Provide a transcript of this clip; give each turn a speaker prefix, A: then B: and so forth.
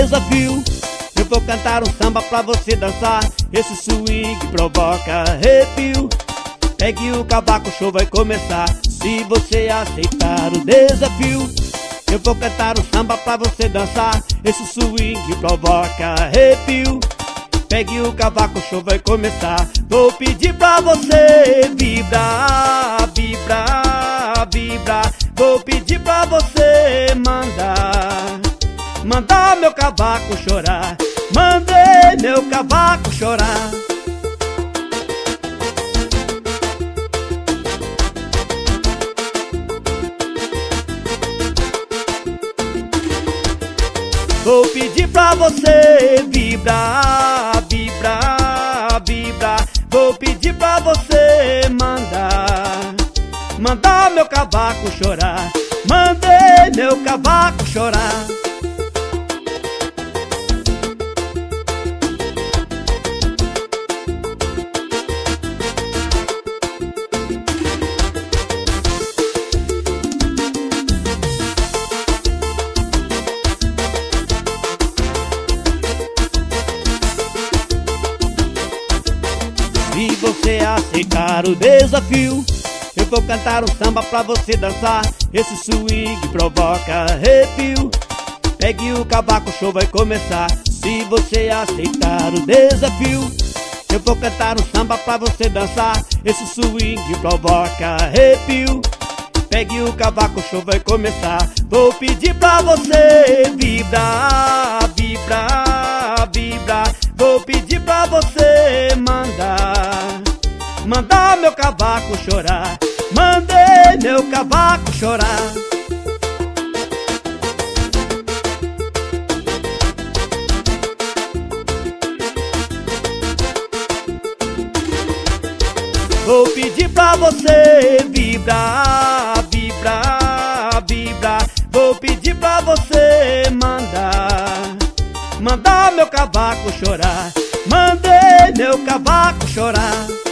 A: desafio. Eu vou cantar um samba pra você dançar. Esse swing provoca arrepio. Pegue o cavaco, o show vai começar. Se você aceitar o desafio, eu vou cantar um samba pra você dançar. Esse swing provoca arrepio. Pegue o cavaco, o show vai começar. Vou pedir pra você vibrar, vibrar, vibrar. Vou pedir pra você mandar meu cavaco chorar. Mandei meu cavaco chorar. Vou pedir pra você vibrar, vibrar, vibrar. Vou pedir pra você mandar meu cavaco chorar. Mandei meu cavaco chorar. Se você aceitar o desafio, eu vou cantar um samba pra você dançar. Esse swing provoca arrepio. Pegue o cavaco, o show vai começar. Se você aceitar o desafio, eu vou cantar um samba pra você dançar. Esse swing provoca arrepio. Pegue o cavaco, o show vai começar. Vou pedir pra você vibrar, vibrar, vibrar. Vou pedir pra você mandar meu cavaco chorar. Mandei meu cavaco chorar. Vou pedir pra você vibrar, vibrar, vibrar. Vou pedir pra você mandar meu cavaco chorar. Mandei meu cavaco chorar.